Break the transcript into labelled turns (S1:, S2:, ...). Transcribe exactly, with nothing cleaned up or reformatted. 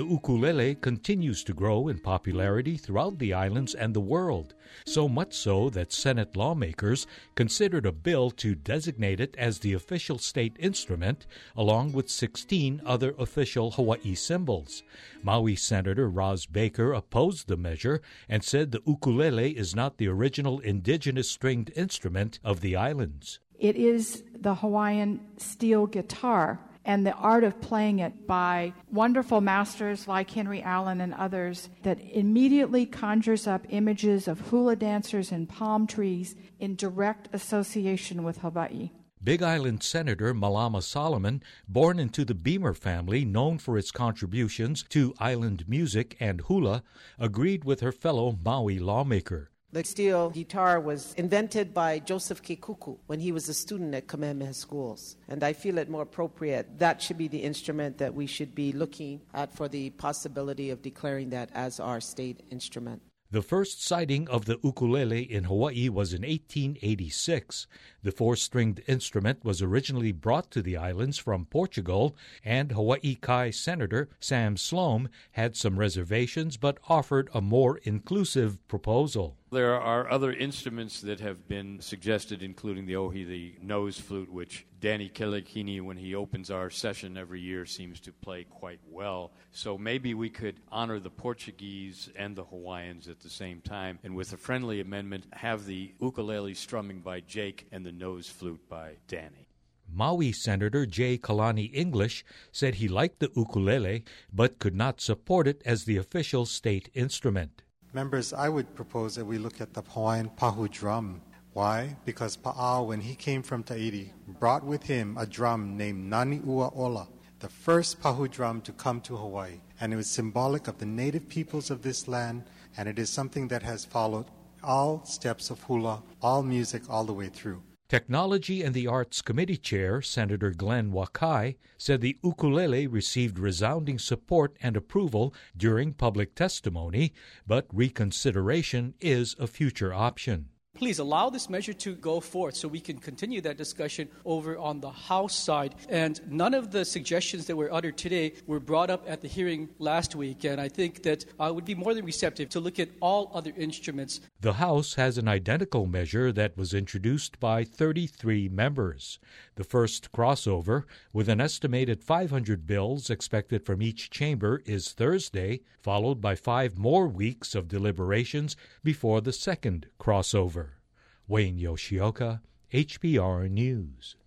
S1: The ukulele continues to grow in popularity throughout the islands and the world, so much so that Senate lawmakers considered a bill to designate it as the official state instrument, along with sixteen other official Hawaii symbols. Maui Senator Roz Baker opposed the measure and said the ukulele is not the original indigenous stringed instrument of the islands.
S2: It is the Hawaiian steel guitar, and the art of playing it by wonderful masters like Henry Allen and others that immediately conjures up images of hula dancers and palm trees in direct association with Hawaii.
S1: Big Island Senator Malama Solomon, born into the Beamer family known for its contributions to island music and hula, agreed with her fellow Maui lawmaker.
S3: The steel guitar was invented by Joseph Kekuku when he was a student at Kamehameha schools. And I feel it more appropriate. That should be the instrument that we should be looking at for the possibility of declaring that as our state instrument.
S1: The first sighting of the ukulele in Hawaii was in eighteen eighty-six. The four-stringed instrument was originally brought to the islands from Portugal, and Hawaii Kai Senator Sam Sloan had some reservations but offered a more inclusive proposal.
S4: There are other instruments that have been suggested, including the ohi, the nose flute, which Danny Kelekini, when he opens our session every year, seems to play quite well. So maybe we could honor the Portuguese and the Hawaiians at the same time, and with a friendly amendment, have the ukulele strumming by Jake and the nose flute by Danny.
S1: Maui Senator Jay Kalani English said he liked the ukulele, but could not support it as the official state instrument.
S5: Members, I would propose that we look at the Hawaiian pahu drum. Why? Because Pa'ao, when he came from Tahiti, brought with him a drum named Nani Ua Ola, the first pahu drum to come to Hawaii. And it was symbolic of the native peoples of this land, and it is something that has followed all steps of hula, all music, all the way through.
S1: Technology and the Arts Committee Chair, Senator Glenn Wakai, said the ukulele received resounding support and approval during public testimony, but reconsideration is a future option.
S6: Please allow this measure to go forth so we can continue that discussion over on the House side. And none of the suggestions that were uttered today were brought up at the hearing last week. And I think that I would be more than receptive to look at all other instruments.
S1: The House has an identical measure that was introduced by thirty-three members. The first crossover, with an estimated five hundred bills expected from each chamber, is Thursday, followed by five more weeks of deliberations before the second crossover. Wayne Yoshioka, H P R News.